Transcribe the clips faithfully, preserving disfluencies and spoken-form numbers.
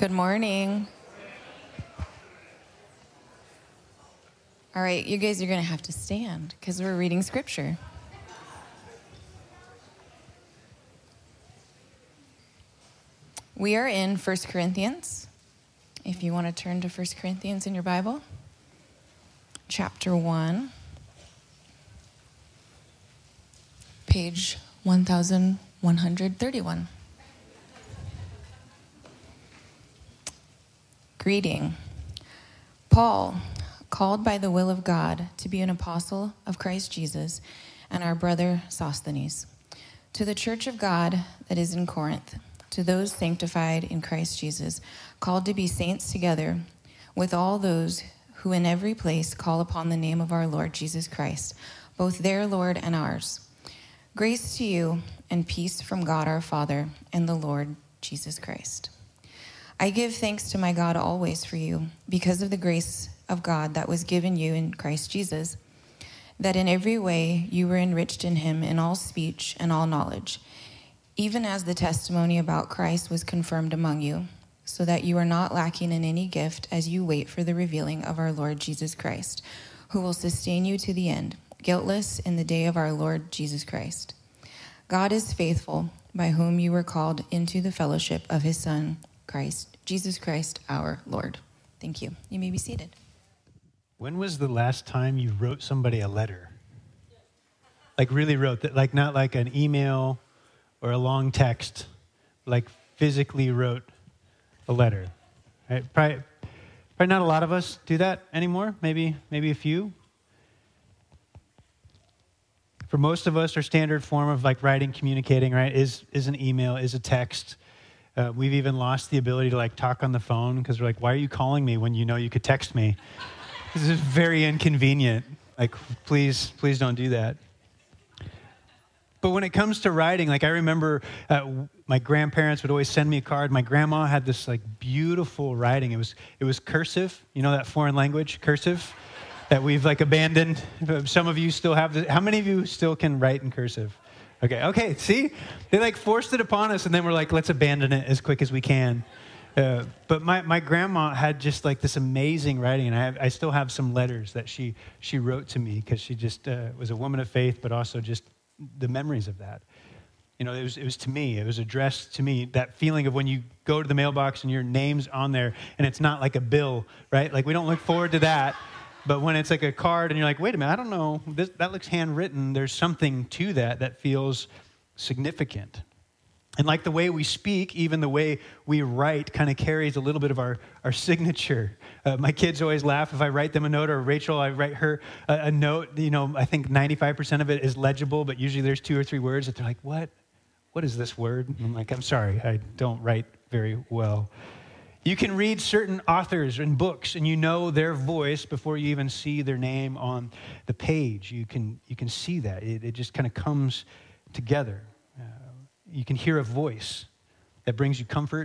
Good morning. All right, you guys are going to have to stand because we're reading scripture. We are in First Corinthians. If you want to turn to First Corinthians in your Bible, chapter one, page one thousand one hundred thirty-one. Greeting. Paul, called by the will of God to be an apostle of Christ Jesus, and our brother Sosthenes, to the church of God that is in Corinth, to those sanctified in Christ Jesus, called to be saints together, with all those who in every place call upon the name of our Lord Jesus Christ, both their Lord and ours. Grace to you and peace from God our Father and the Lord Jesus Christ. I give thanks to my God always for you, because of the grace of God that was given you in Christ Jesus, that in every way you were enriched in him in all speech and all knowledge, even as the testimony about Christ was confirmed among you, so that you are not lacking in any gift as you wait for the revealing of our Lord Jesus Christ, who will sustain you to the end, guiltless in the day of our Lord Jesus Christ. God is faithful, by whom you were called into the fellowship of his Son, Christ, Jesus Christ, our Lord. Thank you. You may be seated. When was the last time you wrote somebody a letter? Like really wrote that, like not like an email or a long text, like physically wrote a letter. Right? Probably, probably not a lot of us do that anymore. Maybe, maybe a few. For most of us, our standard form of like writing, communicating, right, is is an email, is a text. Uh, we've even lost the ability to like talk on the phone because we're like, why are you calling me when you know you could text me? This is very inconvenient. Like, please, please don't do that. But when it comes to writing, like I remember uh, my grandparents would always send me a card. My grandma had this like beautiful writing. It was it was cursive. You know that foreign language, cursive, that we've like abandoned. Some of you still have this. How many of you still can write in cursive? Okay, okay, see? They like forced it upon us and then we're like, let's abandon it as quick as we can. Uh, but my, my grandma had just like this amazing writing, and I have, I still have some letters that she she wrote to me because she just uh, was a woman of faith, but also just the memories of that. You know, it was it was to me. It was addressed to me. That feeling of when you go to the mailbox and your name's on there, and it's not like a bill, right? Like we don't look forward to that. But when it's like a card and you're like, wait a minute, I don't know, this, that looks handwritten. There's something to that that feels significant. And like the way we speak, even the way we write kind of carries a little bit of our, our signature. Uh, my kids always laugh if I write them a note, or Rachel, I write her a, a note. You know, I think ninety-five percent of it is legible, but usually there's two or three words that they're like, what? What is this word? And I'm like, I'm sorry, I don't write very well. You can read certain authors and books, and you know their voice before you even see their name on the page. You can you can see that. It, it just kind of comes together. Uh, you can hear a voice that brings you comfort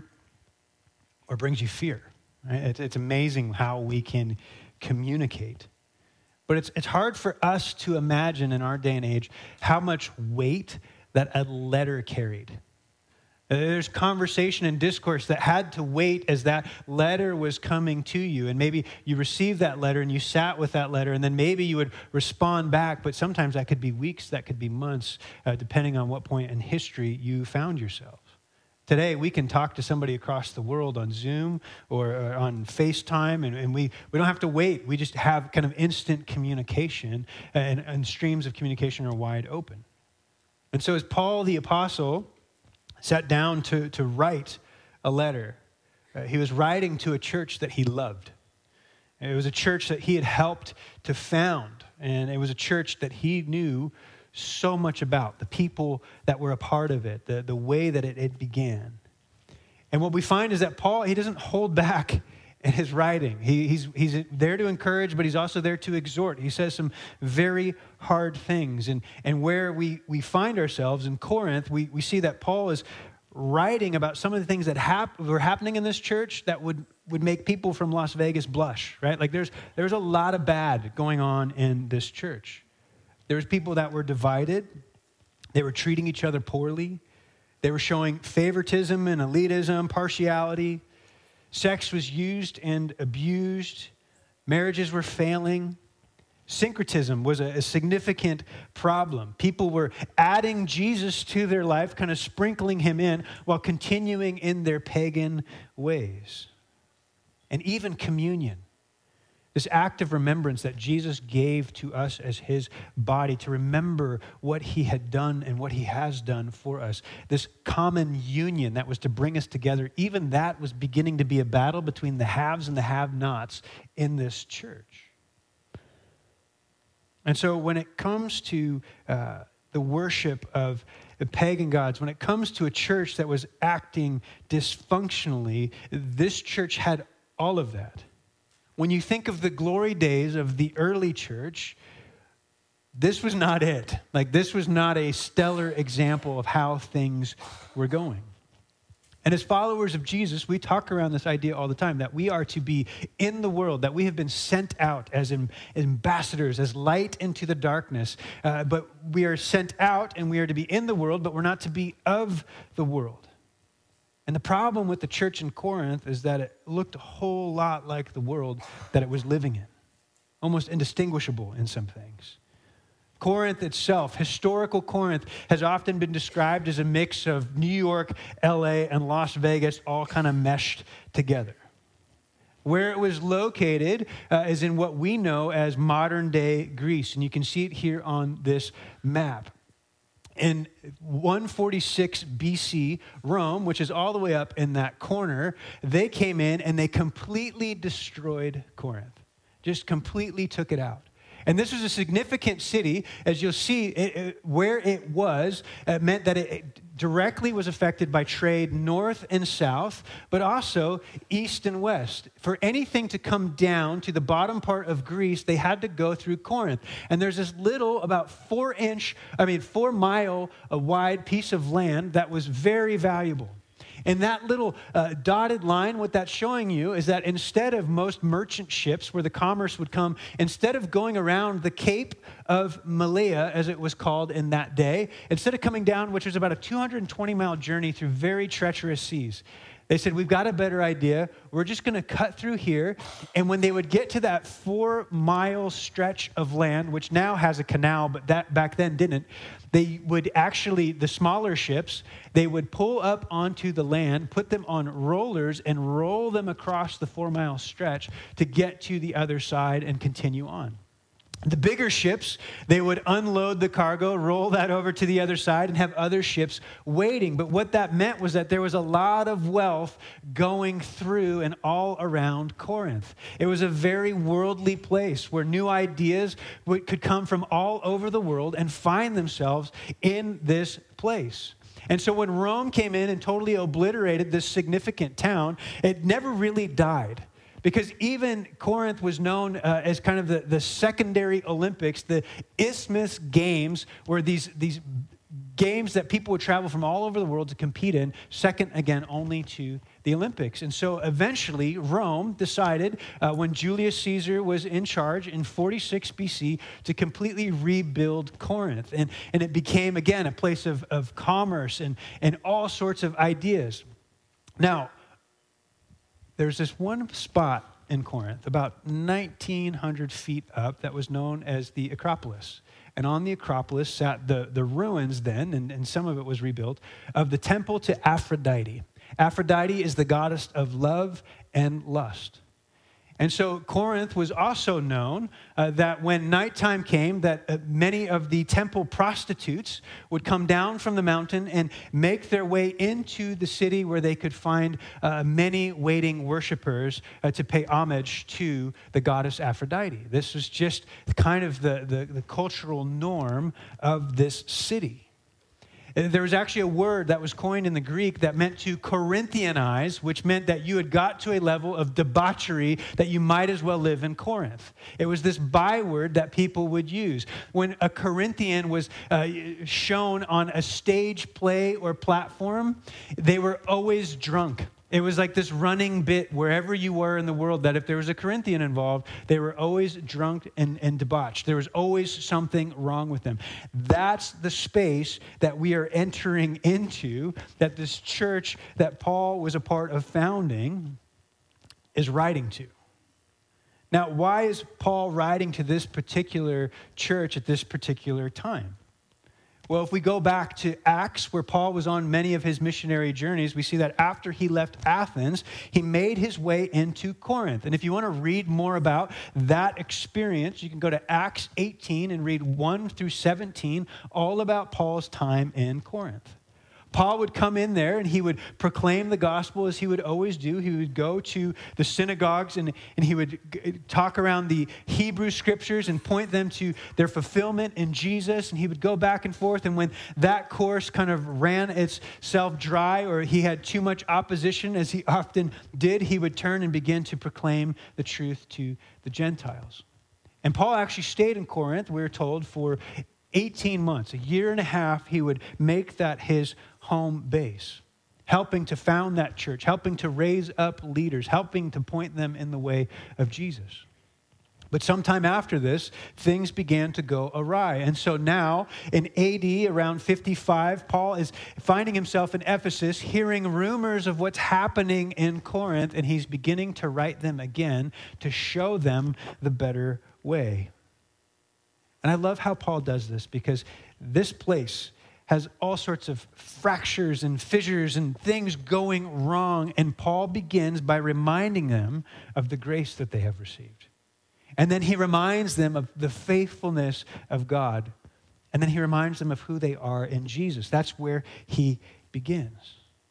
or brings you fear. Right? It's, it's amazing how we can communicate. But it's it's hard for us to imagine in our day and age how much weight that a letter carried. There's conversation and discourse that had to wait as that letter was coming to you. And maybe you received that letter and you sat with that letter, and then maybe you would respond back. But sometimes that could be weeks, that could be months, uh, depending on what point in history you found yourself. Today, we can talk to somebody across the world on Zoom or, or on FaceTime, and, and we, we don't have to wait. We just have kind of instant communication, and, and streams of communication are wide open. And so as Paul the Apostle sat down to, to write a letter, Uh, he was writing to a church that he loved. It was a church that he had helped to found, and it was a church that he knew so much about, the people that were a part of it, the, the way that it, it began. And what we find is that Paul, he doesn't hold back in his writing. He, he's, he's there to encourage, but he's also there to exhort. He says some very hard things. And, and where we, we find ourselves in Corinth, we, we see that Paul is writing about some of the things that hap- were happening in this church that would, would make people from Las Vegas blush, right? Like there's, there's a lot of bad going on in this church. There was people that were divided. They were treating each other poorly. They were showing favoritism and elitism, partiality. Sex was used and abused. Marriages were failing. Syncretism was a, a significant problem. People were adding Jesus to their life, kind of sprinkling him in while continuing in their pagan ways. And even communion, this act of remembrance that Jesus gave to us as his body to remember what he had done and what he has done for us. This common union that was to bring us together, even that was beginning to be a battle between the haves and the have-nots in this church. And so when it comes to uh, the worship of the pagan gods, when it comes to a church that was acting dysfunctionally, this church had all of that. When you think of the glory days of the early church, this was not it. Like, this was not a stellar example of how things were going. And as followers of Jesus, we talk around this idea all the time that we are to be in the world, that we have been sent out as ambassadors, as light into the darkness. Uh, but we are sent out and we are to be in the world, but we're not to be of the world. And the problem with the church in Corinth is that it looked a whole lot like the world that it was living in, almost indistinguishable in some things. Corinth itself, historical Corinth, has often been described as a mix of New York, L A, and Las Vegas all kind of meshed together. Where it was located uh, is in what we know as modern-day Greece, and you can see it here on this map. In one forty-six B C, Rome, which is all the way up in that corner, they came in and they completely destroyed Corinth, just completely took it out. And this was a significant city. As you'll see, it, it, where it was, it meant that it, it directly was affected by trade north and south, but also east and west. For anything to come down to the bottom part of Greece, they had to go through Corinth. And there's this little, about four inch, I mean, four mile wide piece of land that was very valuable. And that little uh, dotted line, what that's showing you is that instead of most merchant ships where the commerce would come, instead of going around the Cape of Malea, as it was called in that day, instead of coming down, which was about a two hundred twenty mile journey through very treacherous seas, they said, we've got a better idea. We're just going to cut through here. And when they would get to that four-mile stretch of land, which now has a canal, but that back then didn't, they would actually, the smaller ships, they would pull up onto the land, put them on rollers, and roll them across the four-mile stretch to get to the other side and continue on. The bigger ships, they would unload the cargo, roll that over to the other side, and have other ships waiting. But what that meant was that there was a lot of wealth going through and all around Corinth. It was a very worldly place where new ideas could come from all over the world and find themselves in this place. And so when Rome came in and totally obliterated this significant town, it never really died. Because even Corinth was known uh, as kind of the, the secondary Olympics. The Isthmus Games were these, these games that people would travel from all over the world to compete in, second, again, only to the Olympics. And so eventually Rome decided, uh, when Julius Caesar was in charge in forty-six B C, to completely rebuild Corinth. And, and it became, again, a place of, of commerce and, and all sorts of ideas. Now, there's this one spot in Corinth, about nineteen hundred feet up, that was known as the Acropolis. And on the Acropolis sat the, the ruins then, and, and some of it was rebuilt, of the temple to Aphrodite. Aphrodite is the goddess of love and lust. And so Corinth was also known uh, that when nighttime came, that uh, many of the temple prostitutes would come down from the mountain and make their way into the city where they could find uh, many waiting worshipers uh, to pay homage to the goddess Aphrodite. This was just kind of the, the, the cultural norm of this city. There was actually a word that was coined in the Greek that meant to Corinthianize, which meant that you had got to a level of debauchery that you might as well live in Corinth. It was this byword that people would use. When a Corinthian was uh, shown on a stage play or platform, they were always drunk. It was like this running bit wherever you were in the world that if there was a Corinthian involved, they were always drunk and, and debauched. There was always something wrong with them. That's the space that we are entering into, that this church that Paul was a part of founding is writing to. Now, why is Paul writing to this particular church at this particular time? Well, if we go back to Acts, where Paul was on many of his missionary journeys, we see that after he left Athens, he made his way into Corinth. And if you want to read more about that experience, you can go to Acts eighteen and read one through seventeen, all about Paul's time in Corinth. Paul would come in there and he would proclaim the gospel as he would always do. He would go to the synagogues and, and he would g- talk around the Hebrew scriptures and point them to their fulfillment in Jesus. And he would go back and forth. And when that course kind of ran itself dry or he had too much opposition, as he often did, he would turn and begin to proclaim the truth to the Gentiles. And Paul actually stayed in Corinth, we're told, for eighteen months, a year and a half. He would make that his home base, helping to found that church, helping to raise up leaders, helping to point them in the way of Jesus. But sometime after this, things began to go awry. And so now, in A D, around fifty-five, Paul is finding himself in Ephesus, hearing rumors of what's happening in Corinth, and he's beginning to write them again to show them the better way. And I love how Paul does this, because this place has all sorts of fractures and fissures and things going wrong. And Paul begins by reminding them of the grace that they have received. And then he reminds them of the faithfulness of God. And then he reminds them of who they are in Jesus. That's where he begins.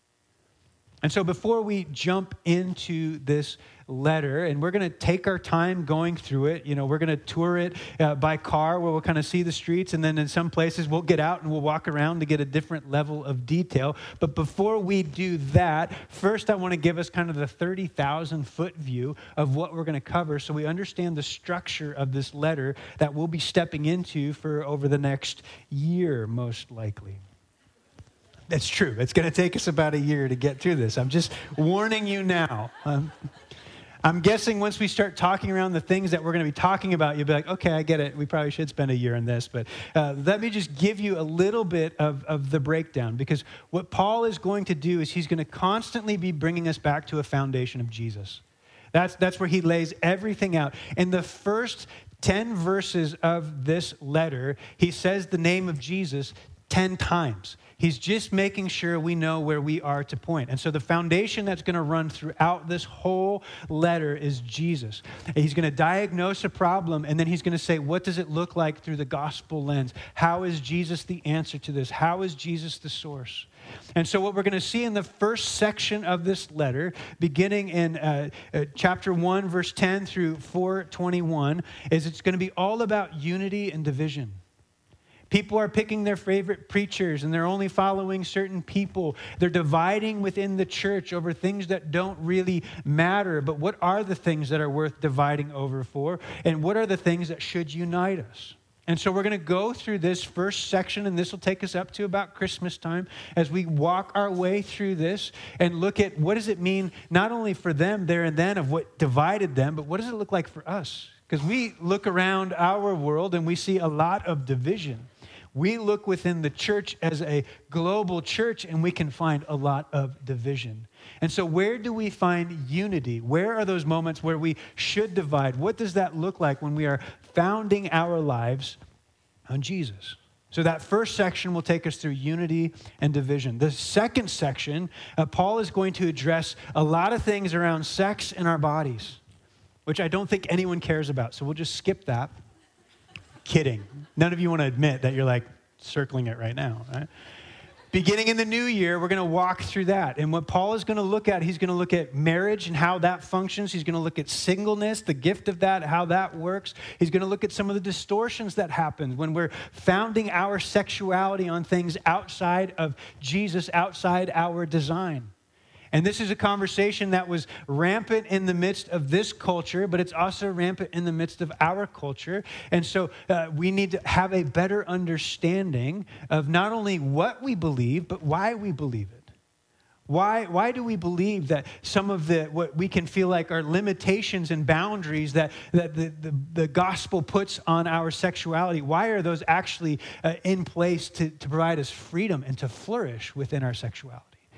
And so before we jump into this letter, and we're going to take our time going through it. You know, we're going to tour it uh, by car where we'll kind of see the streets, and then in some places we'll get out and we'll walk around to get a different level of detail. But before we do that, first I want to give us kind of the thirty thousand foot view of what we're going to cover so we understand the structure of this letter that we'll be stepping into for over the next year, most likely. That's true. It's going to take us about a year to get through this. I'm just warning you now. Um, I'm guessing once we start talking around the things that we're going to be talking about, you'll be like, okay, I get it. We probably should spend a year in this. But uh, let me just give you a little bit of, of the breakdown, because what Paul is going to do is he's going to constantly be bringing us back to a foundation of Jesus. That's, that's where he lays everything out. In the first ten verses of this letter, he says the name of Jesus ten times. He's just making sure we know where we are to point. And so the foundation that's going to run throughout this whole letter is Jesus. And he's going to diagnose a problem, and then he's going to say, what does it look like through the gospel lens? How is Jesus the answer to this? How is Jesus the source? And so what we're going to see in the first section of this letter, beginning in uh, uh, chapter one, verse ten through four twenty-one, is it's going to be all about unity and division. People are picking their favorite preachers, and they're only following certain people. They're dividing within the church over things that don't really matter. But what are the things that are worth dividing over for? And what are the things that should unite us? And so we're going to go through this first section, and this will take us up to about Christmas time as we walk our way through this and look at what does it mean not only for them there and then of what divided them, but what does it look like for us? Because we look around our world and we see a lot of division. We look within the church as a global church, and we can find a lot of division. And so where do we find unity? Where are those moments where we should divide? What does that look like when we are founding our lives on Jesus? So that first section will take us through unity and division. The second section, uh, Paul is going to address a lot of things around sex in our bodies, which I don't think anyone cares about. So we'll just skip that. Kidding. None of you want to admit that you're like circling it right now, right? Beginning in the new year, we're going to walk through that. And what Paul is going to look at, he's going to look at marriage and how that functions. He's going to look at singleness, the gift of that, how that works. He's going to look at some of the distortions that happen when we're founding our sexuality on things outside of Jesus, outside our design. And this is a conversation that was rampant in the midst of this culture, but it's also rampant in the midst of our culture. And so uh, we need to have a better understanding of not only what we believe, but why we believe it. Why, why do we believe that some of the what we can feel like are limitations and boundaries that, that the, the, the gospel puts on our sexuality, why are those actually uh, in place to, to provide us freedom and to flourish within our sexuality?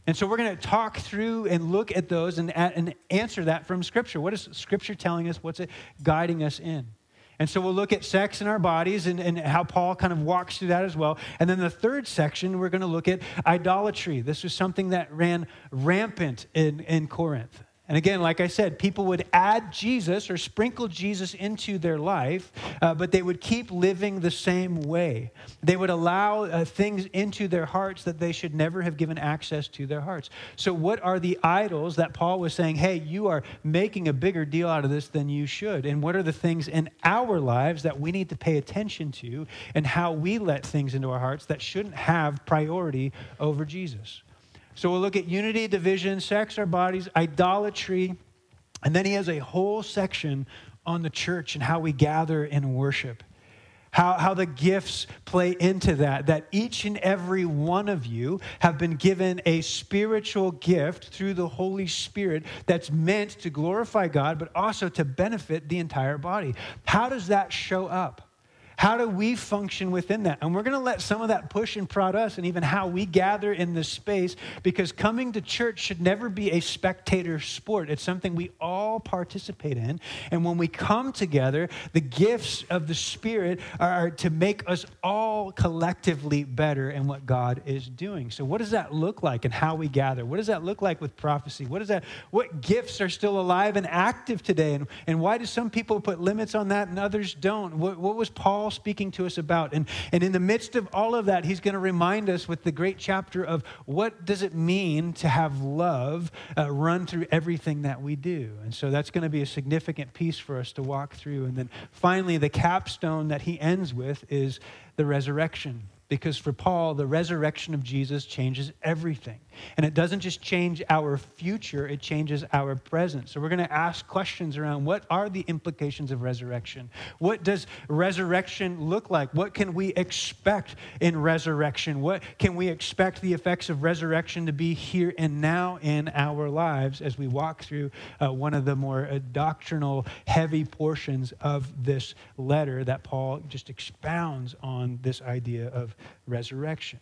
And so we're going to talk through and look at those and, and answer that from Scripture. What is Scripture telling us? What's it guiding us in? And so we'll look at sex in our bodies and, and how Paul kind of walks through that as well. And then the third section, we're going to look at idolatry. This was something that ran rampant in, in Corinth. And again, like I said, people would add Jesus or sprinkle Jesus into their life, uh, but they would keep living the same way. They would allow uh, things into their hearts that they should never have given access to their hearts. So what are the idols that Paul was saying, hey, you are making a bigger deal out of this than you should? And what are the things in our lives that we need to pay attention to and how we let things into our hearts that shouldn't have priority over Jesus? So we'll look at unity, division, sex, our bodies, idolatry, and then he has a whole section on the church and how we gather and worship, how, how the gifts play into that, that each and every one of you have been given a spiritual gift through the Holy Spirit that's meant to glorify God, but also to benefit the entire body. How does that show up? How do we function within that? And we're going to let some of that push and prod us and even how we gather in this space, because coming to church should never be a spectator sport. It's something we all participate in. And when we come together, the gifts of the Spirit are to make us all collectively better in what God is doing. So what does that look like in how we gather? What does that look like with prophecy? What is that? What gifts are still alive and active today? And, and why do some people put limits on that and others don't? What, what was Paul speaking to us about? And, and in the midst of all of that, he's going to remind us with the great chapter of what does it mean to have love uh, run through everything that we do. And so that's going to be a significant piece for us to walk through. And then finally, the capstone that he ends with is the resurrection. Because for Paul, the resurrection of Jesus changes everything. And it doesn't just change our future, it changes our present. So we're going to ask questions around what are the implications of resurrection? What does resurrection look like? What can we expect in resurrection? What can we expect the effects of resurrection to be here and now in our lives as we walk through uh, one of the more uh, doctrinal, heavy portions of this letter that Paul just expounds on this idea of resurrection.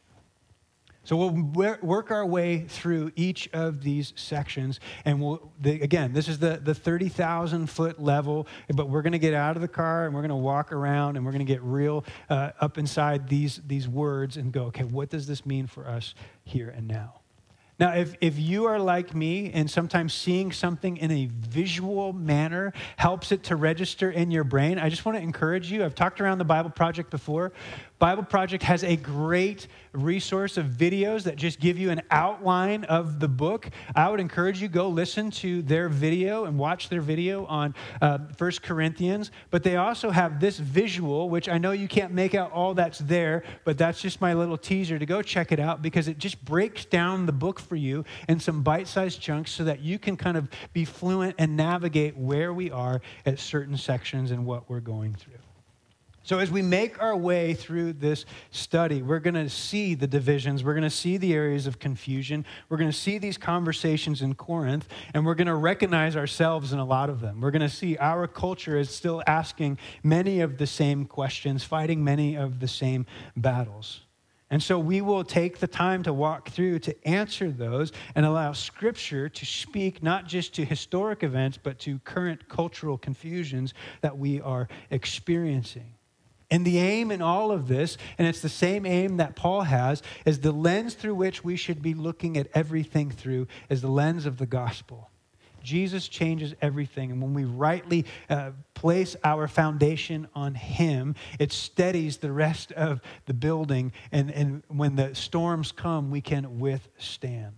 So we'll work our way through each of these sections, and we'll, the, again, this is the, the thirty thousand foot level, but we're going to get out of the car, and we're going to walk around, and we're going to get real uh, up inside these, these words and go, okay, what does this mean for us here and now? Now, if, if you are like me and sometimes seeing something in a visual manner helps it to register in your brain, I just want to encourage you. I've talked around the Bible Project before. Bible Project has a great resource of videos that just give you an outline of the book. I would encourage you, go listen to their video and watch their video on uh, First Corinthians. But they also have this visual, which I know you can't make out all that's there, but that's just my little teaser to go check it out, because it just breaks down the book for you in some bite-sized chunks so that you can kind of be fluent and navigate where we are at certain sections and what we're going through. So as we make our way through this study, we're going to see the divisions. We're going to see the areas of confusion. We're going to see these conversations in Corinth, and we're going to recognize ourselves in a lot of them. We're going to see our culture is still asking many of the same questions, fighting many of the same battles. And so we will take the time to walk through to answer those and allow Scripture to speak not just to historic events, but to current cultural confusions that we are experiencing. And the aim in all of this, and it's the same aim that Paul has, is the lens through which we should be looking at everything through is the lens of the gospel. Jesus changes everything. And when we rightly uh, place our foundation on him, it steadies the rest of the building. And, and when the storms come, we can withstand.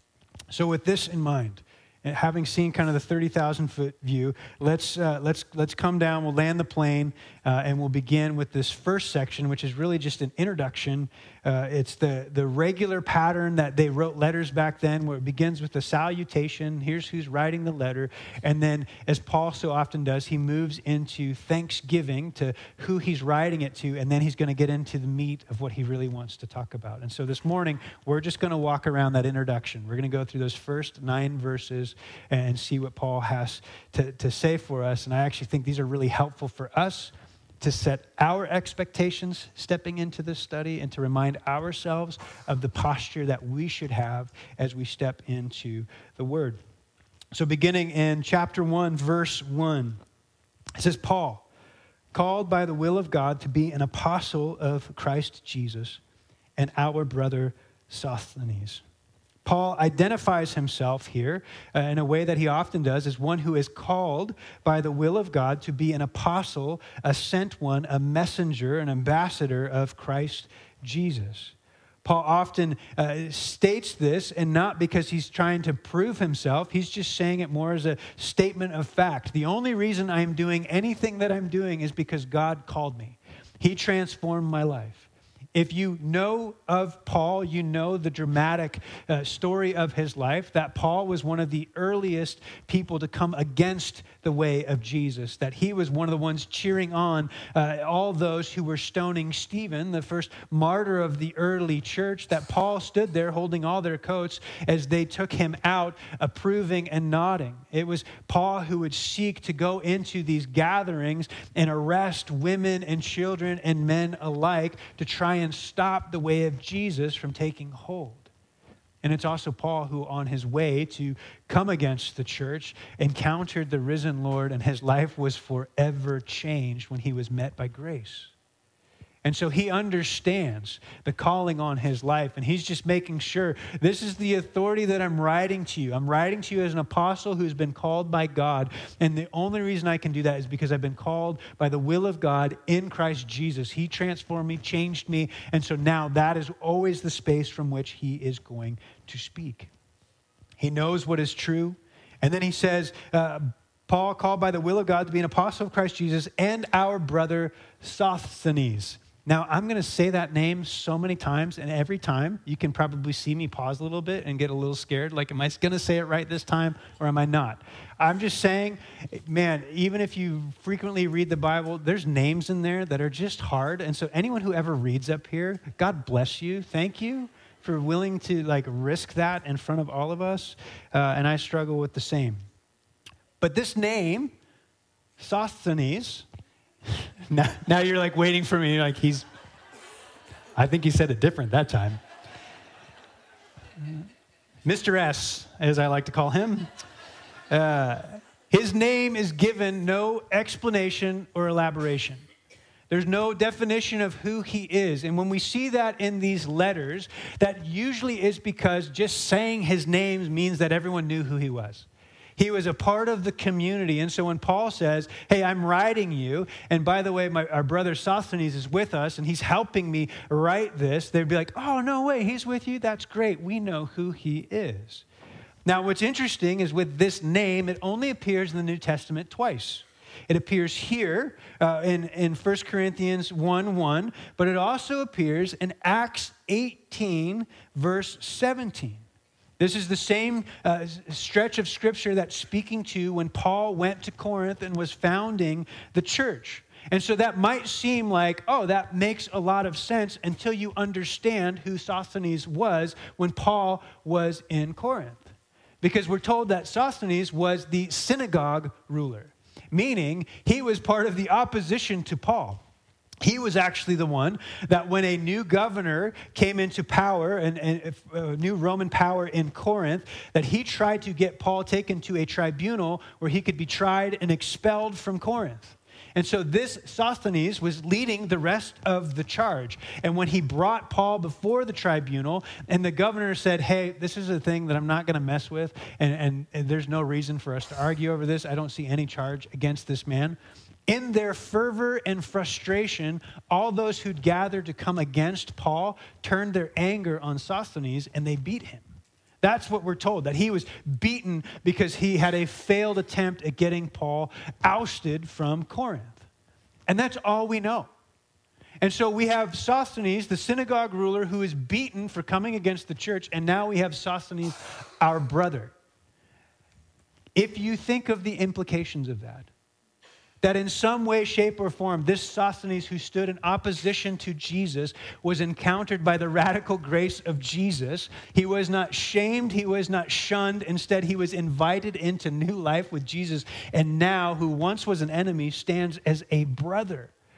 So with this in mind, and having seen kind of the thirty thousand foot view, let's, uh, let's, let's come down, we'll land the plane, uh, and we'll begin with this first section, which is really just an introduction. Uh, it's the, the regular pattern that they wrote letters back then, where it begins with the salutation. Here's who's writing the letter. And then, as Paul so often does, he moves into thanksgiving to who he's writing it to, and then he's going to get into the meat of what he really wants to talk about. And so this morning, we're just going to walk around that introduction. We're going to go through those first nine verses and see what Paul has to, to say for us. And I actually think these are really helpful for us to set our expectations stepping into this study and to remind ourselves of the posture that we should have as we step into the Word. So beginning in chapter one, verse one, it says, Paul, called by the will of God to be an apostle of Christ Jesus, and our brother Sosthenes. Paul identifies himself here uh, in a way that he often does as one who is called by the will of God to be an apostle, a sent one, a messenger, an ambassador of Christ Jesus. Paul often uh, states this, and not because he's trying to prove himself. He's just saying it more as a statement of fact. The only reason I'm doing anything that I'm doing is because God called me. He transformed my life. If you know of Paul, you know the dramatic uh, story of his life, that Paul was one of the earliest people to come against the way of Jesus, that he was one of the ones cheering on uh, all those who were stoning Stephen, the first martyr of the early church, that Paul stood there holding all their coats as they took him out, approving and nodding. It was Paul who would seek to go into these gatherings and arrest women and children and men alike to try and stop the way of Jesus from taking hold. And it's also Paul who, on his way to come against the church, encountered the risen Lord, and his life was forever changed when he was met by grace. And so he understands the calling on his life, and he's just making sure, this is the authority that I'm writing to you. I'm writing to you as an apostle who's been called by God, and the only reason I can do that is because I've been called by the will of God in Christ Jesus. He transformed me, changed me, and so now that is always the space from which he is going to speak. He knows what is true, and then he says, uh, Paul, called by the will of God to be an apostle of Christ Jesus, and our brother Sosthenes. Now, I'm going to say that name so many times, and every time you can probably see me pause a little bit and get a little scared. Like, am I going to say it right this time, or am I not? I'm just saying, man, even if you frequently read the Bible, there's names in there that are just hard. And so anyone who ever reads up here, God bless you. Thank you for willing to, like, risk that in front of all of us. Uh, and I struggle with the same. But this name, Sosthenes... Now, now you're like waiting for me, like he's, I think he said it different that time. Mister S, as I like to call him, uh, his name is given no explanation or elaboration. There's no definition of who he is. And when we see that in these letters, that usually is because just saying his name means that everyone knew who he was. He was a part of the community. And so when Paul says, hey, I'm writing you, and by the way, my, our brother Sosthenes is with us, and he's helping me write this, they'd be like, oh, no way, he's with you? That's great. We know who he is. Now, what's interesting is with this name, it only appears in the New Testament twice. It appears here uh, in, in First Corinthians one one, but it also appears in Acts eighteen, verse seventeen. This is the same uh, stretch of Scripture that's speaking to when Paul went to Corinth and was founding the church. And so that might seem like, oh, that makes a lot of sense until you understand who Sosthenes was when Paul was in Corinth. Because we're told that Sosthenes was the synagogue ruler, meaning he was part of the opposition to Paul. He was actually the one that when a new governor came into power, and, and a new Roman power in Corinth, that he tried to get Paul taken to a tribunal where he could be tried and expelled from Corinth. And so this Sosthenes was leading the rest of the charge. And when he brought Paul before the tribunal, and the governor said, hey, this is a thing that I'm not going to mess with, and, and, and there's no reason for us to argue over this. I don't see any charge against this man. In their fervor and frustration, all those who'd gathered to come against Paul turned their anger on Sosthenes, and they beat him. That's what we're told, that he was beaten because he had a failed attempt at getting Paul ousted from Corinth. And that's all we know. And so we have Sosthenes, the synagogue ruler, who is beaten for coming against the church, and now we have Sosthenes, our brother. If you think of the implications of that, that in some way, shape, or form, this Sosthenes who stood in opposition to Jesus was encountered by the radical grace of Jesus. He was not shamed. He was not shunned. Instead, he was invited into new life with Jesus. And now, who once was an enemy, stands as a brother.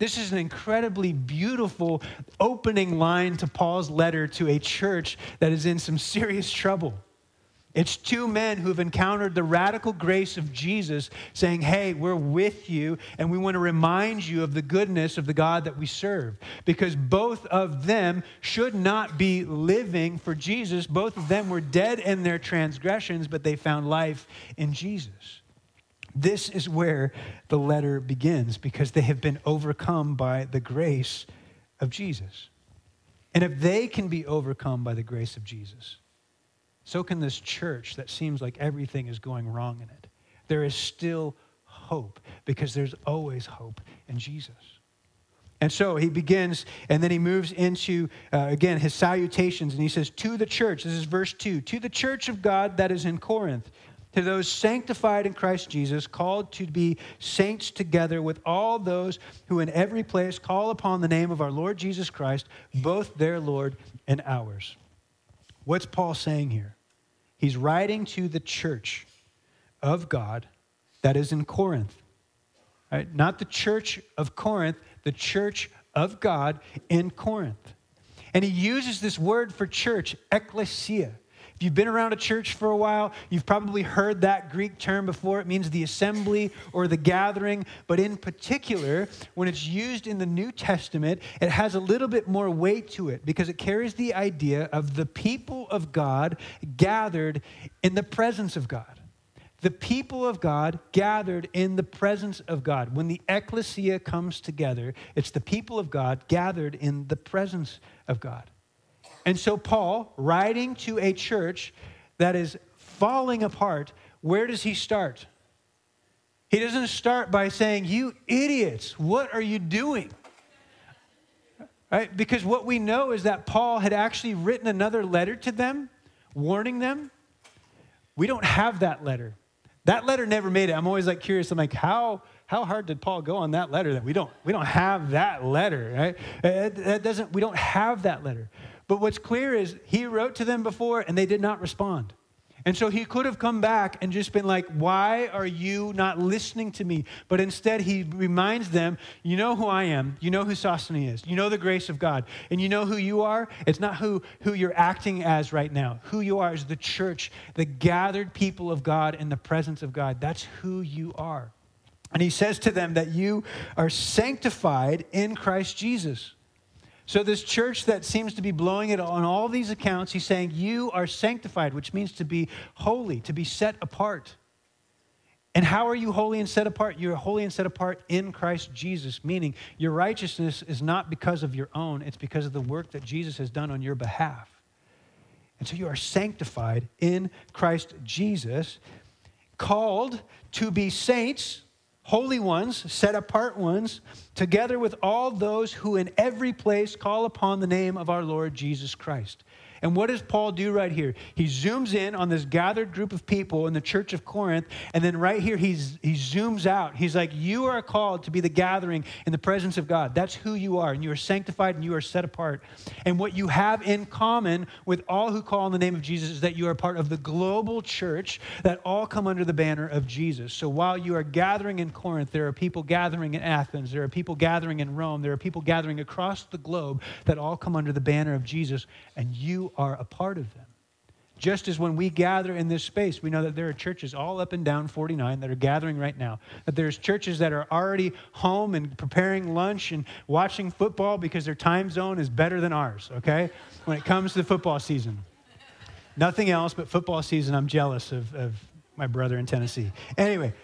This is an incredibly beautiful opening line to Paul's letter to a church that is in some serious trouble. It's two men who've encountered the radical grace of Jesus saying, hey, we're with you, and we want to remind you of the goodness of the God that we serve. Because both of them should not be living for Jesus. Both of them were dead in their transgressions, but they found life in Jesus. This is where the letter begins, because they have been overcome by the grace of Jesus. And if they can be overcome by the grace of Jesus, so can this church that seems like everything is going wrong in it. There is still hope, because there's always hope in Jesus. And so he begins, and then he moves into, uh, again, his salutations, and he says, to the church, this is verse two, to the church of God that is in Corinth, to those sanctified in Christ Jesus, called to be saints together with all those who in every place call upon the name of our Lord Jesus Christ, both their Lord and ours. What's Paul saying here? He's writing to the church of God that is in Corinth. Right? Not the church of Corinth, the church of God in Corinth. And he uses this word for church, ekklesia. If you've been around a church for a while, you've probably heard that Greek term before. It means the assembly or the gathering. But in particular, when it's used in the New Testament, it has a little bit more weight to it because it carries the idea of the people of God gathered in the presence of God. The people of God gathered in the presence of God. When the ecclesia comes together, it's the people of God gathered in the presence of God. And so Paul, writing to a church that is falling apart, where does he start? He doesn't start by saying, you idiots, what are you doing? Right? Because what we know is that Paul had actually written another letter to them, warning them. We don't have that letter. That letter never made it. I'm always like curious. I'm like, how how hard did Paul go on that letter that we don't we don't have that letter, right? It, it doesn't we don't have that letter. But what's clear is he wrote to them before and they did not respond. And so he could have come back and just been like, why are you not listening to me? But instead he reminds them, you know who I am. You know who Sosthenes is. You know the grace of God. And you know who you are? It's not who, who you're acting as right now. Who you are is the church, the gathered people of God in the presence of God. That's who you are. And he says to them that you are sanctified in Christ Jesus. So this church that seems to be blowing it on all these accounts, he's saying you are sanctified, which means to be holy, to be set apart. And how are you holy and set apart? You're holy and set apart in Christ Jesus, meaning your righteousness is not because of your own, it's because of the work that Jesus has done on your behalf. And so you are sanctified in Christ Jesus, called to be saints, holy ones, set apart ones, together with all those who in every place call upon the name of our Lord Jesus Christ. And what does Paul do right here? He zooms in on this gathered group of people in the church of Corinth, and then right here he's, he zooms out. He's like, you are called to be the gathering in the presence of God. That's who you are, and you are sanctified and you are set apart. And what you have in common with all who call on the name of Jesus is that you are part of the global church that all come under the banner of Jesus. So while you are gathering in Corinth, there are people gathering in Athens, there are people gathering in Rome, there are people gathering across the globe that all come under the banner of Jesus, and you are a part of them. Just as when we gather in this space, we know that there are churches all up and down forty-nine that are gathering right now. That there's churches that are already home and preparing lunch and watching football because their time zone is better than ours, okay? When it comes to the football season. Nothing else but football season. I'm jealous of, of my brother in Tennessee. Anyway.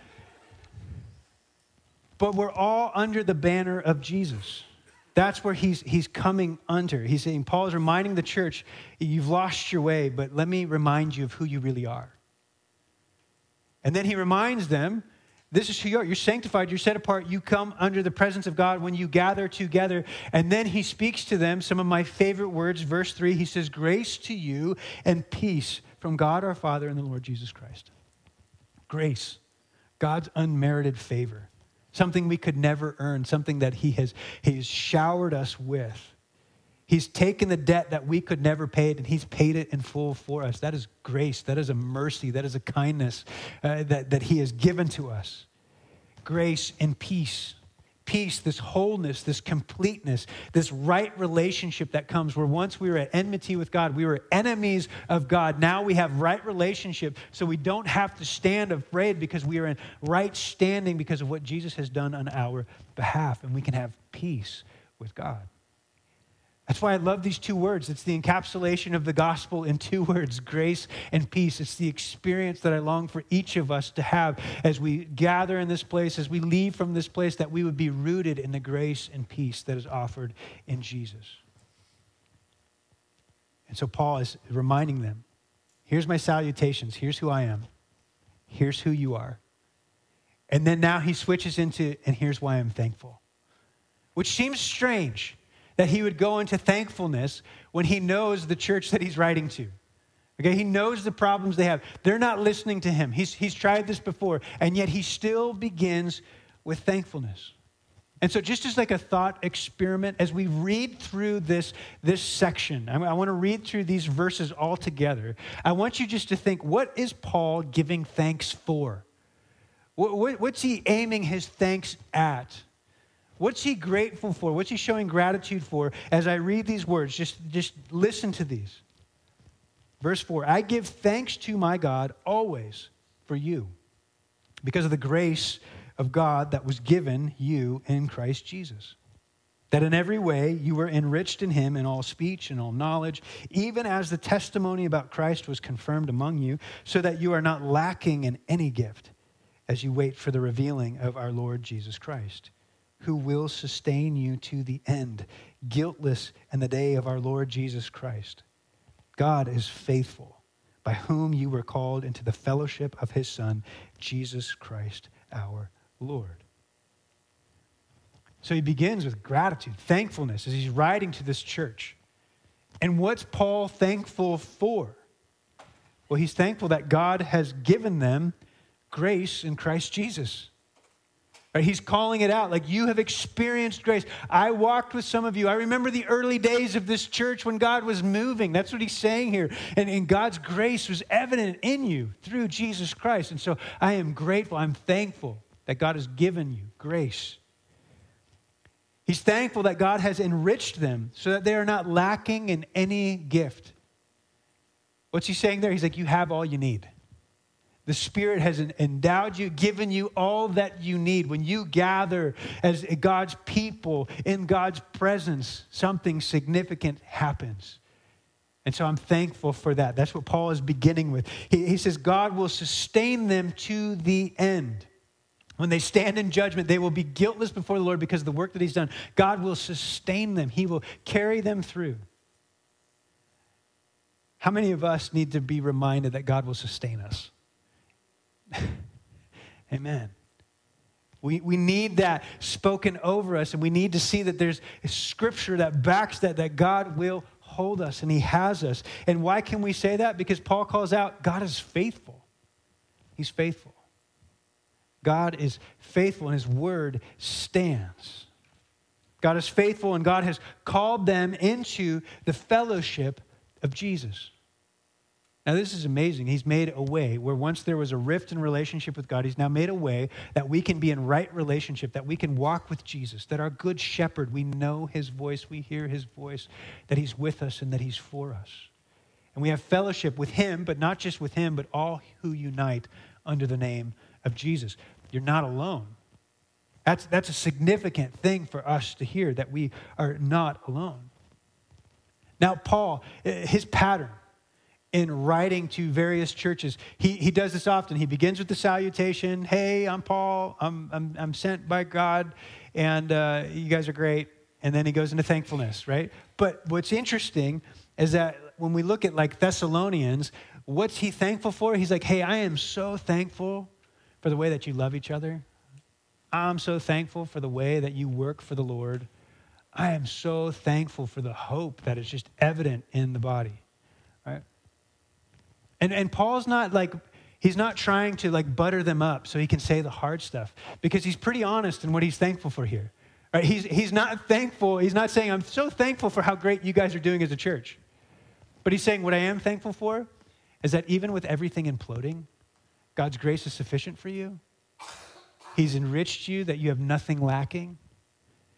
But we're all under the banner of Jesus. That's where he's he's coming under. He's saying, Paul is reminding the church, you've lost your way, but let me remind you of who you really are. And then he reminds them, this is who you are. You're sanctified, you're set apart, you come under the presence of God when you gather together. And then he speaks to them, some of my favorite words, verse three, he says, grace to you and peace from God our Father and the Lord Jesus Christ. Grace, God's unmerited favor. Something we could never earn, something that he has, he has showered us with. He's taken the debt that we could never pay it, and he's paid it in full for us. That is grace. That is a mercy. That is a kindness uh, that, that he has given to us. Grace and peace. peace, this wholeness, this completeness, this right relationship that comes where once we were at enmity with God, we were enemies of God. Now we have right relationship, so we don't have to stand afraid because we are in right standing because of what Jesus has done on our behalf, and we can have peace with God. That's why I love these two words. It's the encapsulation of the gospel in two words, grace and peace. It's the experience that I long for each of us to have as we gather in this place, as we leave from this place, that we would be rooted in the grace and peace that is offered in Jesus. And so Paul is reminding them, here's my salutations. Here's who I am. Here's who you are. And then now he switches into, and here's why I'm thankful, which seems strange, that he would go into thankfulness when he knows the church that he's writing to. Okay, he knows the problems they have. They're not listening to him. He's, he's tried this before, and yet he still begins with thankfulness. And so just as like a thought experiment, as we read through this, this section, I, I want to read through these verses all together. I want you just to think, what is Paul giving thanks for? What, what, what's he aiming his thanks at? What's he grateful for? What's he showing gratitude for? As I read these words, just, just listen to these. Verse four, I give thanks to my God always for you, because of the grace of God that was given you in Christ Jesus, that in every way you were enriched in him in all speech and all knowledge, even as the testimony about Christ was confirmed among you, so that you are not lacking in any gift as you wait for the revealing of our Lord Jesus Christ, who will sustain you to the end, guiltless in the day of our Lord Jesus Christ. God is faithful, by whom you were called into the fellowship of his Son, Jesus Christ, our Lord. So he begins with gratitude, thankfulness, as he's writing to this church. And what's Paul thankful for? Well, he's thankful that God has given them grace in Christ Jesus. Right? He's calling it out like, you have experienced grace. I walked with some of you. I remember the early days of this church when God was moving. That's what he's saying here. And, and God's grace was evident in you through Jesus Christ. And so I am grateful. I'm thankful that God has given you grace. He's thankful that God has enriched them so that they are not lacking in any gift. What's he saying there? He's like, you have all you need. The Spirit has endowed you, given you all that you need. When you gather as God's people in God's presence, something significant happens. And so I'm thankful for that. That's what Paul is beginning with. He, he says God will sustain them to the end. When they stand in judgment, they will be guiltless before the Lord because of the work that he's done. God will sustain them. He will carry them through. How many of us need to be reminded that God will sustain us? Amen. We, we need that spoken over us, and we need to see that there's a scripture that backs that, that God will hold us, and he has us. And why can we say that? Because Paul calls out, God is faithful. He's faithful. God is faithful, and his word stands. God is faithful, and God has called them into the fellowship of Jesus. Now, this is amazing. He's made a way where once there was a rift in relationship with God, he's now made a way that we can be in right relationship, that we can walk with Jesus, that our good shepherd, we know his voice, we hear his voice, that he's with us and that he's for us. And we have fellowship with him, but not just with him, but all who unite under the name of Jesus. You're not alone. That's, that's a significant thing for us to hear, that we are not alone. Now, Paul, his pattern in writing to various churches, he, he does this often. He begins with the salutation. Hey, I'm Paul. I'm, I'm, I'm sent by God, and uh, you guys are great. And then he goes into thankfulness, right? But what's interesting is that when we look at like Thessalonians, what's he thankful for? He's like, hey, I am so thankful for the way that you love each other. I'm so thankful for the way that you work for the Lord. I am so thankful for the hope that is just evident in the body, right? And, and Paul's not like, he's not trying to like butter them up so he can say the hard stuff, because he's pretty honest in what he's thankful for here. Right? He's, he's not thankful. He's not saying, I'm so thankful for how great you guys are doing as a church. But he's saying, what I am thankful for is that even with everything imploding, God's grace is sufficient for you. He's enriched you, that you have nothing lacking.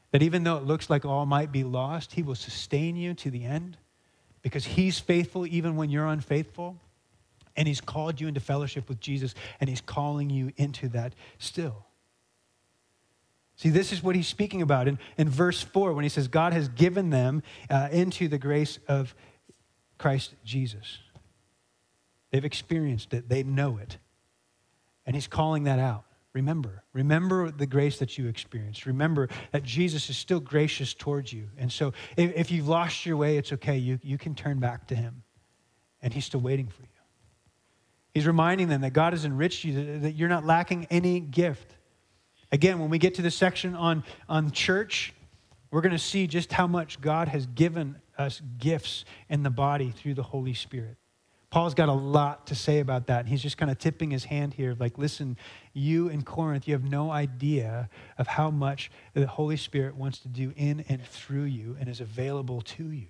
That even though it looks like all might be lost, he will sustain you to the end because he's faithful even when you're unfaithful. And he's called you into fellowship with Jesus, and he's calling you into that still. See, this is what he's speaking about in, in verse four when he says, God has given them uh, into the grace of Christ Jesus. They've experienced it. They know it. And he's calling that out. Remember. Remember the grace that you experienced. Remember that Jesus is still gracious towards you. And so if, if you've lost your way, it's okay. You, you can turn back to him. And he's still waiting for you. He's reminding them that God has enriched you, that, that you're not lacking any gift. Again, when we get to the section on, on church, we're going to see just how much God has given us gifts in the body through the Holy Spirit. Paul's got a lot to say about that. And he's just kind of tipping his hand here, like, listen, you in Corinth, you have no idea of how much the Holy Spirit wants to do in and through you and is available to you.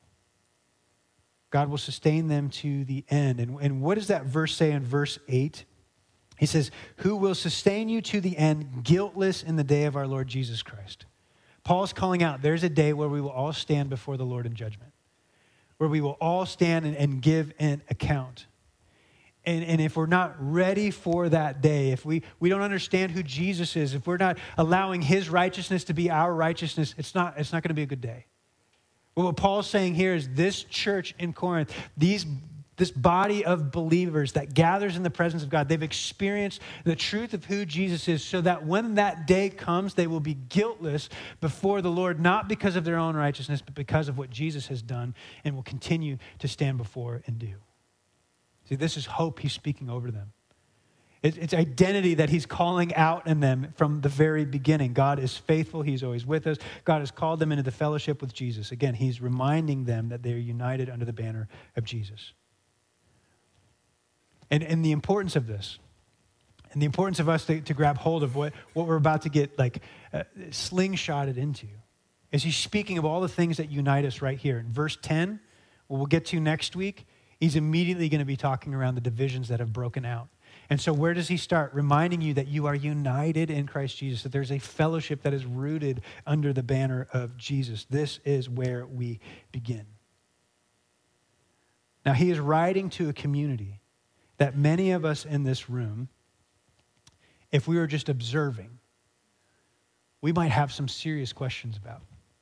God will sustain them to the end. And, and what does that verse say in verse eight? He says, who will sustain you to the end, guiltless in the day of our Lord Jesus Christ. Paul's calling out, there's a day where we will all stand before the Lord in judgment, where we will all stand and, and give an account. And, and if we're not ready for that day, if we, we don't understand who Jesus is, if we're not allowing his righteousness to be our righteousness, it's not, it's not going to be a good day. Well, what Paul's saying here is this church in Corinth, these This body of believers that gathers in the presence of God, they've experienced the truth of who Jesus is so that when that day comes, they will be guiltless before the Lord, not because of their own righteousness, but because of what Jesus has done and will continue to stand before and do. See, this is hope he's speaking over them. It's identity that he's calling out in them from the very beginning. God is faithful. He's always with us. God has called them into the fellowship with Jesus. Again, he's reminding them that they are united under the banner of Jesus. And, and the importance of this, and the importance of us to, to grab hold of what, what we're about to get like uh, slingshotted into, is he's speaking of all the things that unite us right here. In verse ten, what we'll get to next week, he's immediately going to be talking around the divisions that have broken out. And so where does he start? Reminding you that you are united in Christ Jesus, that there's a fellowship that is rooted under the banner of Jesus. This is where we begin. Now, he is writing to a community that many of us in this room, if we were just observing, we might have some serious questions about.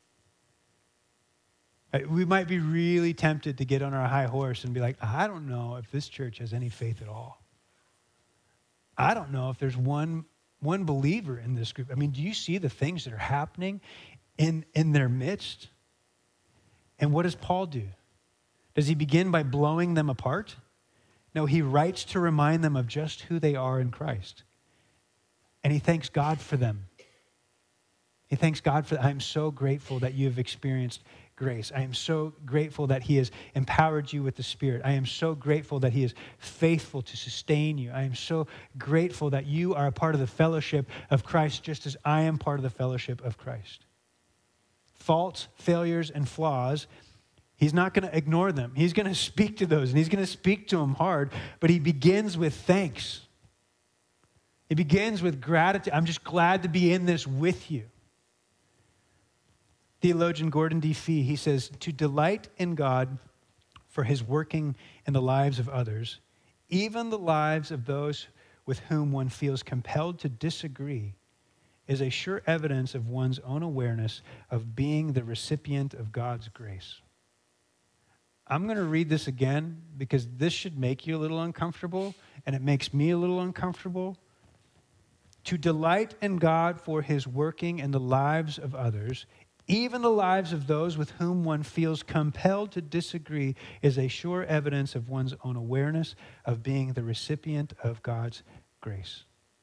We might be really tempted to get on our high horse and be like, I don't know if this church has any faith at all. I don't know if there's one, one believer in this group. I mean, do you see the things that are happening in, in their midst? And what does Paul do? Does he begin by blowing them apart? No, he writes to remind them of just who they are in Christ. And he thanks God for them. He thanks God for, I'm so grateful that you have experienced grace. I am so grateful that he has empowered you with the Spirit. I am so grateful that he is faithful to sustain you. I am so grateful that you are a part of the fellowship of Christ just as I am part of the fellowship of Christ. Faults, failures, and flaws, he's not going to ignore them. He's going to speak to those, and he's going to speak to them hard, but he begins with thanks. He begins with gratitude. I'm just glad to be in this with you. Theologian Gordon D. Fee, he says, to delight in God for his working in the lives of others, even the lives of those with whom one feels compelled to disagree, is a sure evidence of one's own awareness of being the recipient of God's grace. I'm going to read this again because this should make you a little uncomfortable, and it makes me a little uncomfortable. To delight in God for his working in the lives of others, even the lives of those with whom one feels compelled to disagree, is a sure evidence of one's own awareness of being the recipient of God's grace.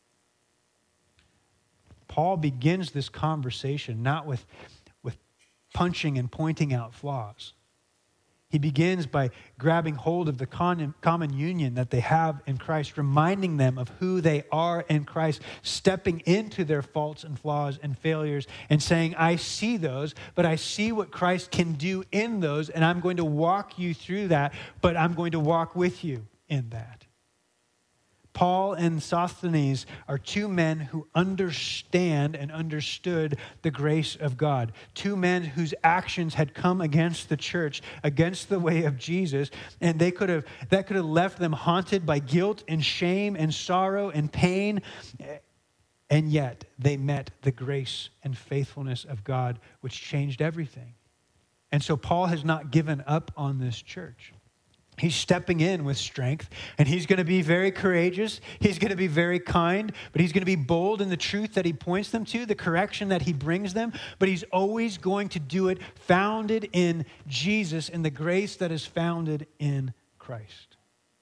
Paul begins this conversation not with, with punching and pointing out flaws. He begins by grabbing hold of the con- common union that they have in Christ, reminding them of who they are in Christ, stepping into their faults and flaws and failures and saying, I see those, but I see what Christ can do in those, and I'm going to walk you through that, but I'm going to walk with you in that. Paul and Sosthenes are two men who understand and understood the grace of God. Two men whose actions had come against the church, against the way of Jesus, and they could have that could have left them haunted by guilt and shame and sorrow and pain. And yet they met the grace and faithfulness of God, which changed everything. And so Paul has not given up on this church. He's stepping in with strength, and he's going to be very courageous. He's going to be very kind, but he's going to be bold in the truth that he points them to, the correction that he brings them. But he's always going to do it founded in Jesus and the grace that is founded in Christ.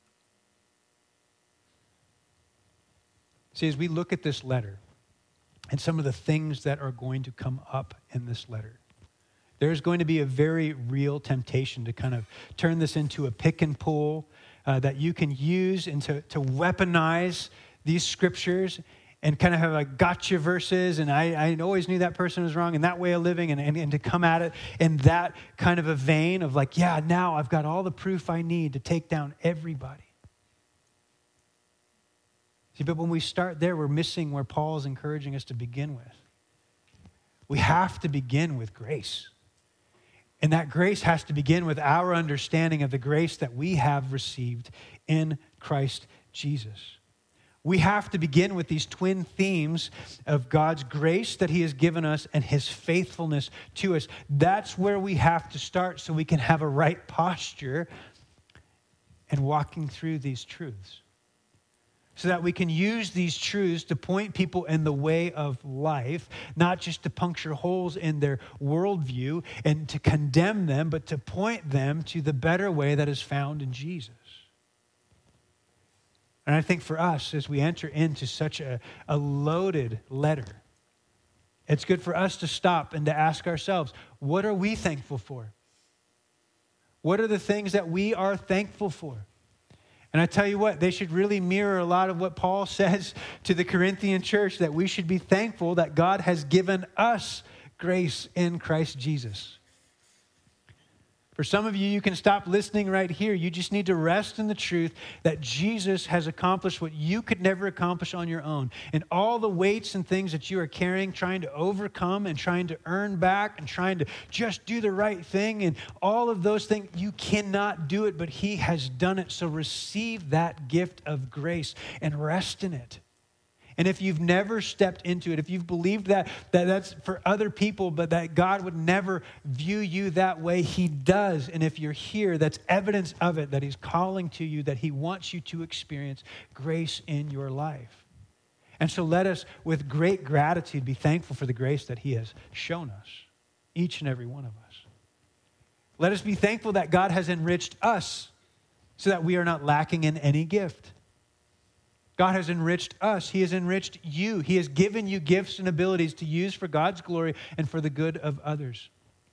See, as we look at this letter and some of the things that are going to come up in this letter, there's going to be a very real temptation to kind of turn this into a pick and pull uh, that you can use and to, to weaponize these scriptures and kind of have like gotcha verses. And I, I always knew that person was wrong in that way of living, and, and, and to come at it in that kind of a vein of like, yeah, now I've got all the proof I need to take down everybody. See, but when we start there, we're missing where Paul is encouraging us to begin with. We have to begin with grace. And that grace has to begin with our understanding of the grace that we have received in Christ Jesus. We have to begin with these twin themes of God's grace that he has given us and his faithfulness to us. That's where we have to start so we can have a right posture in walking through these truths. So that we can use these truths to point people in the way of life, not just to puncture holes in their worldview and to condemn them, but to point them to the better way that is found in Jesus. And I think for us, as we enter into such a, a loaded letter, it's good for us to stop and to ask ourselves, what are we thankful for? What are the things that we are thankful for? And I tell you what, they should really mirror a lot of what Paul says to the Corinthian church, that we should be thankful that God has given us grace in Christ Jesus. For some of you, you can stop listening right here. You just need to rest in the truth that Jesus has accomplished what you could never accomplish on your own. And all the weights and things that you are carrying, trying to overcome and trying to earn back and trying to just do the right thing and all of those things, you cannot do it, but he has done it. So receive that gift of grace and rest in it. And if you've never stepped into it, if you've believed that, that that's for other people, but that God would never view you that way, he does. And if you're here, that's evidence of it, that he's calling to you, that he wants you to experience grace in your life. And so let us, with great gratitude, be thankful for the grace that he has shown us, each and every one of us. Let us be thankful that God has enriched us so that we are not lacking in any gift. God has enriched us. He has enriched you. He has given you gifts and abilities to use for God's glory and for the good of others.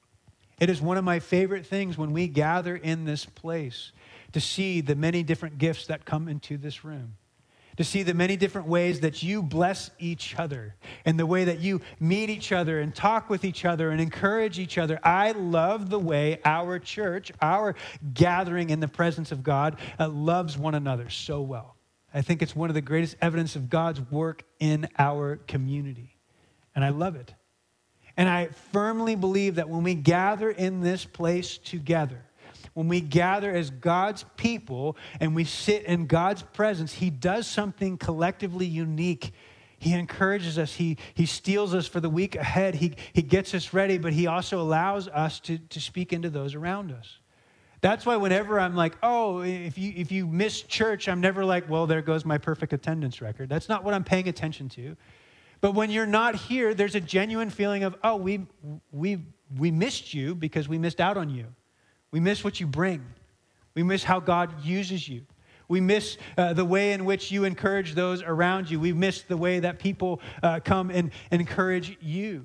It is one of my favorite things when we gather in this place to see the many different gifts that come into this room, to see the many different ways that you bless each other and the way that you meet each other and talk with each other and encourage each other. I love the way our church, our gathering in the presence of God, uh, loves one another so well. I think it's one of the greatest evidence of God's work in our community. And I love it. And I firmly believe that when we gather in this place together, when we gather as God's people and we sit in God's presence, he does something collectively unique. He encourages us. He, he steels us for the week ahead. He, he gets us ready, but he also allows us to, to speak into those around us. That's why whenever I'm like, oh, if you if you miss church, I'm never like, well, there goes my perfect attendance record. That's not what I'm paying attention to. But when you're not here, there's a genuine feeling of, oh, we we we missed you because we missed out on you. We miss what you bring. We miss how God uses you. We miss uh, the way in which you encourage those around you. We miss the way that people uh, come and, and encourage you.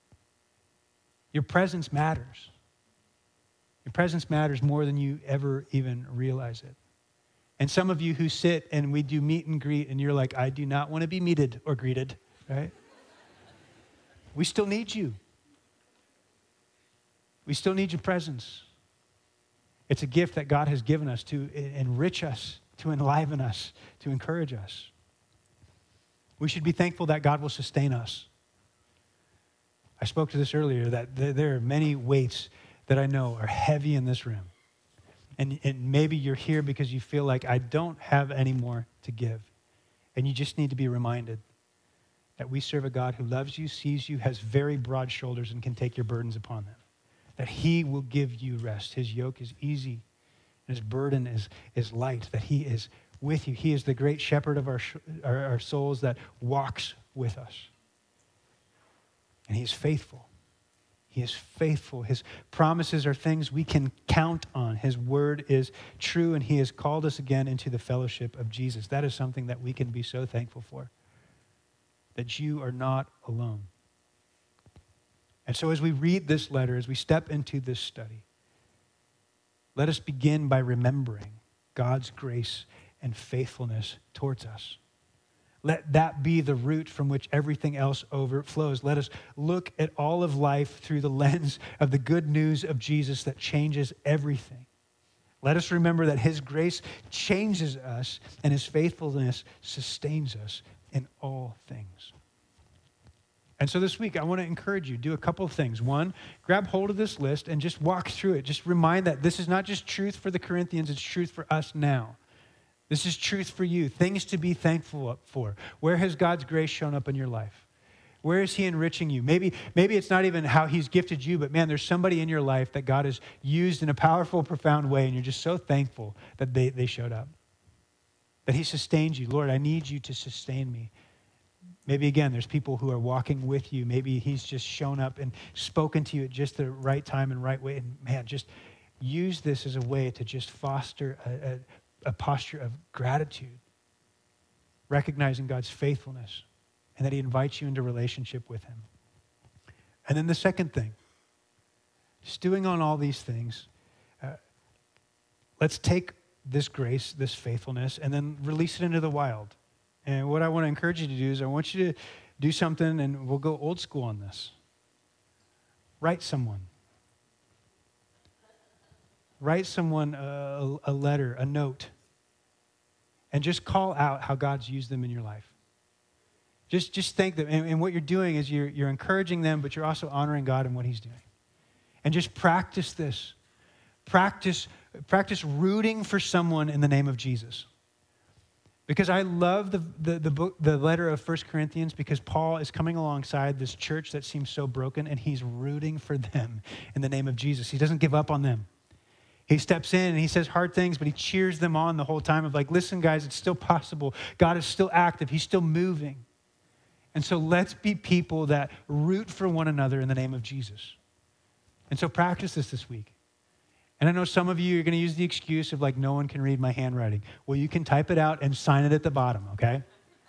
Your presence matters. Your presence matters more than you ever even realize it. And some of you who sit and we do meet and greet and you're like, I do not want to be meted or greeted, right? We still need you. We still need your presence. It's a gift that God has given us to enrich us, to enliven us, to encourage us. We should be thankful that God will sustain us. I spoke to this earlier, that there are many weights that I know are heavy in this room. And, and maybe you're here because you feel like I don't have any more to give. And you just need to be reminded that we serve a God who loves you, sees you, has very broad shoulders, and can take your burdens upon them. That he will give you rest. His yoke is easy, and his burden is, is light. That he is with you. He is the great shepherd of our, our, our souls that walks with us. And he is faithful. He is faithful. His promises are things we can count on. His word is true, and he has called us again into the fellowship of Jesus. That is something that we can be so thankful for, that you are not alone. And so as we read this letter, as we step into this study, let us begin by remembering God's grace and faithfulness towards us. Let that be the root from which everything else overflows. Let us look at all of life through the lens of the good news of Jesus that changes everything. Let us remember that his grace changes us and his faithfulness sustains us in all things. And so this week, I want to encourage you, do a couple of things. One, grab hold of this list and just walk through it. Just remind that this is not just truth for the Corinthians, it's truth for us now. This is truth for you, things to be thankful for. Where has God's grace shown up in your life? Where is he enriching you? Maybe, maybe it's not even how he's gifted you, but man, there's somebody in your life that God has used in a powerful, profound way, and you're just so thankful that they, they showed up. That he sustains you. Lord, I need you to sustain me. Maybe, again, there's people who are walking with you. Maybe he's just shown up and spoken to you at just the right time and right way. And man, just use this as a way to just foster a, a a posture of gratitude, recognizing God's faithfulness and that he invites you into relationship with him. And then the second thing, stewing on all these things, uh, let's take this grace, this faithfulness, and then release it into the wild. And what I want to encourage you to do is I want you to do something, and we'll go old school on this. Write someone. Write someone a, a letter, a note, and just call out how God's used them in your life. Just, just thank them. And, and what you're doing is you're, you're encouraging them, but you're also honoring God in what he's doing. And just practice this. Practice, practice rooting for someone in the name of Jesus. Because I love the, the, the, book, the letter of First Corinthians because Paul is coming alongside this church that seems so broken, and he's rooting for them in the name of Jesus. He doesn't give up on them. He steps in and he says hard things, but he cheers them on the whole time of like, listen, guys, it's still possible. God is still active. He's still moving. And so let's be people that root for one another in the name of Jesus. And so practice this this week. And I know some of you are going to use the excuse of like, no one can read my handwriting. Well, you can type it out and sign it at the bottom, okay?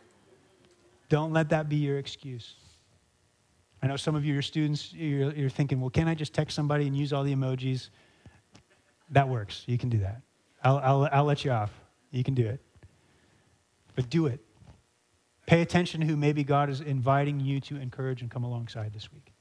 Don't let that be your excuse. I know some of you are students, you're, you're thinking, well, can't I just text somebody and use all the emojis? That works. You can do that. I'll, I'll, I'll let you off. You can do it. But do it. Pay attention to who maybe God is inviting you to encourage and come alongside this week.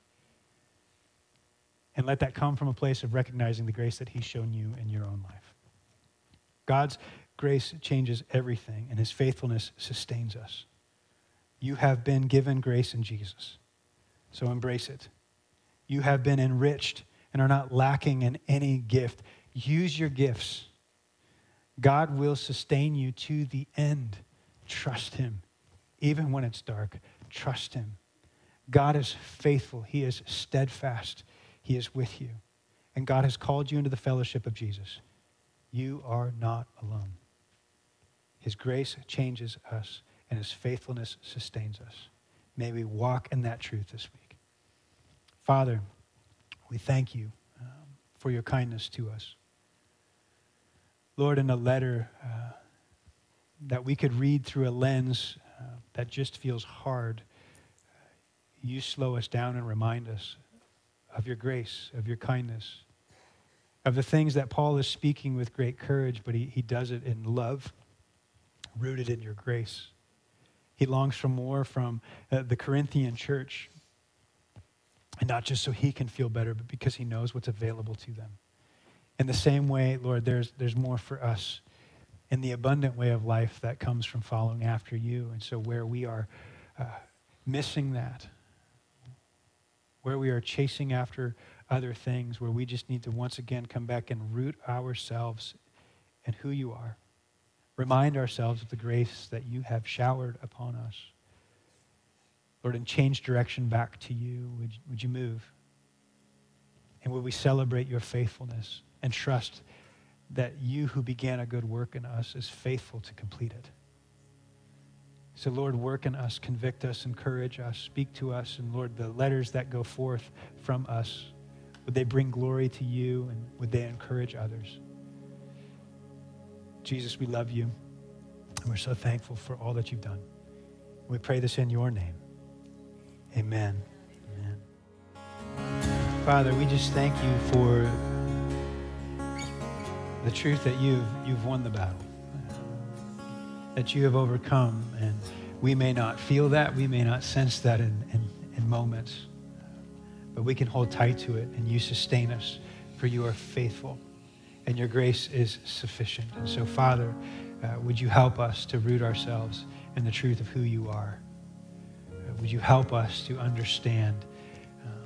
And let that come from a place of recognizing the grace that he's shown you in your own life. God's grace changes everything, and his faithfulness sustains us. You have been given grace in Jesus, so embrace it. You have been enriched and are not lacking in any gift. Use your gifts. God will sustain you to the end. Trust him. Even when it's dark, trust him. God is faithful. He is steadfast. He is with you. And God has called you into the fellowship of Jesus. You are not alone. His grace changes us, and his faithfulness sustains us. May we walk in that truth this week. Father, we thank you um, for your kindness to us. Lord, in a letter uh, that we could read through a lens uh, that just feels hard, uh, you slow us down and remind us of your grace, of your kindness, of the things that Paul is speaking with great courage, but he, he does it in love, rooted in your grace. He longs for more from uh, the Corinthian church, and not just so he can feel better, but because he knows what's available to them. In the same way, Lord, there's, there's more for us. in the abundant way of life that comes from following after you. And so where we are uh, missing that, where we are chasing after other things, where we just need to once again come back and root ourselves in who you are. Remind ourselves of the grace that you have showered upon us. Lord, and change direction back to you. Would, would you move? And would we celebrate your faithfulness and trust that you who began a good work in us is faithful to complete it. So Lord, work in us, convict us, encourage us, speak to us. And Lord, the letters that go forth from us, would they bring glory to you and would they encourage others? Jesus, we love you and we're so thankful for all that you've done. We pray this in your name. Amen. Amen. Father, we just thank you for the truth that you've, you've won the battle, that you have overcome, and we may not feel that, we may not sense that in, in, in moments, but we can hold tight to it, and you sustain us, for you are faithful, and your grace is sufficient. And so, Father, uh, would you help us to root ourselves in the truth of who you are? Uh, would you help us to understand um,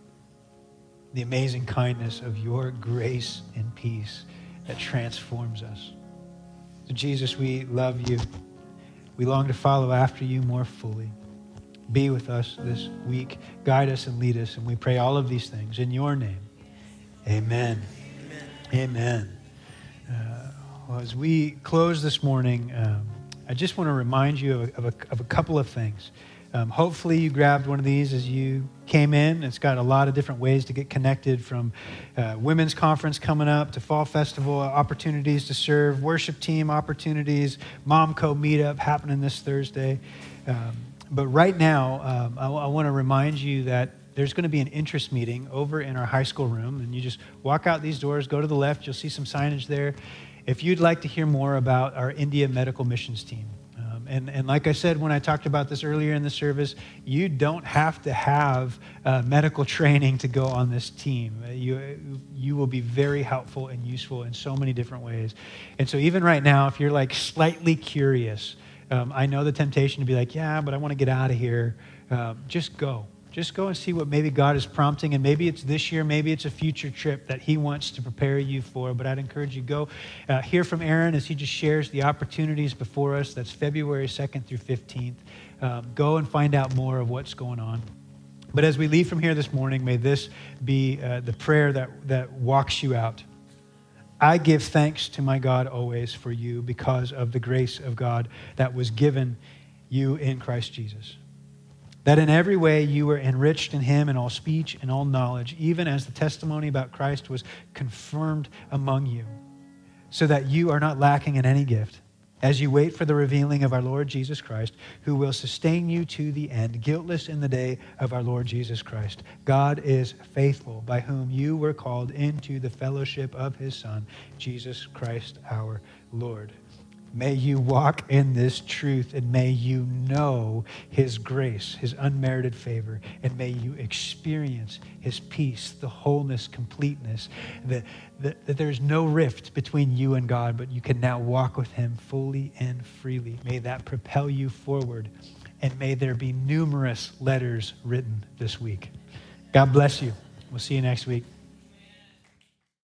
the amazing kindness of your grace and peace that transforms us. So Jesus, we love you. We long to follow after you more fully. Be with us this week. Guide us and lead us. And we pray all of these things in your name. Amen. Amen. Amen. Uh, well, as we close this morning, um, I just want to remind you of a, of a, of a couple of things. Um, hopefully you grabbed one of these as you came in. It's got a lot of different ways to get connected, from uh, women's conference coming up to fall festival opportunities to serve, worship team opportunities, Momco meetup happening this Thursday. Um, but right now, um, I, I want to remind you that there's going to be an interest meeting over in our high school room, and you just walk out these doors, go to the left, you'll see some signage there. If you'd like to hear more about our India Medical Missions team. And, and like I said when I talked about this earlier in the service, you don't have to have uh, medical training to go on this team. You, you will be very helpful and useful in so many different ways. And so even right now, if you're like slightly curious, um, I know the temptation to be like, yeah, but I want to get out of here. Um, just go. Just go and see what maybe God is prompting, and maybe it's this year, maybe it's a future trip that he wants to prepare you for. But I'd encourage you, go uh, hear from Aaron as he just shares the opportunities before us. That's February second through fifteenth. Um, go and find out more of what's going on. But as we leave from here this morning, may this be uh, the prayer that, that walks you out. I give thanks to my God always for you because of the grace of God that was given you in Christ Jesus. That in every way you were enriched in him in all speech and all knowledge, even as the testimony about Christ was confirmed among you, so that you are not lacking in any gift, as you wait for the revealing of our Lord Jesus Christ, who will sustain you to the end, guiltless in the day of our Lord Jesus Christ. God is faithful, by whom you were called into the fellowship of his Son, Jesus Christ our Lord. May you walk in this truth, and may you know his grace, his unmerited favor, and may you experience his peace, the wholeness, completeness, that, that, that there's no rift between you and God, but you can now walk with him fully and freely. May that propel you forward, and may there be numerous letters written this week. God bless you. We'll see you next week.